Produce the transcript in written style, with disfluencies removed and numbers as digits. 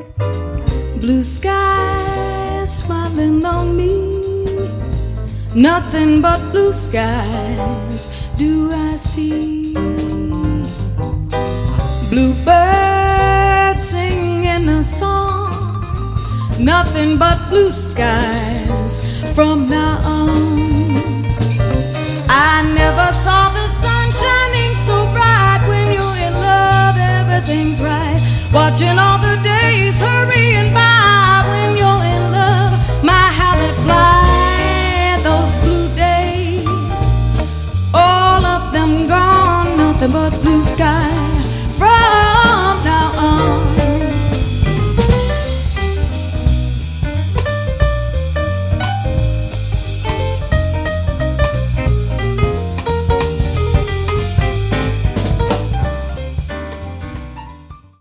Blue skies smiling on me, nothing but blue skies do I see. Bluebirds singing a song, nothing but blue skies from now on. I never saw the sun shining so bright. When you're in love, everything's right. Watching all the days hurry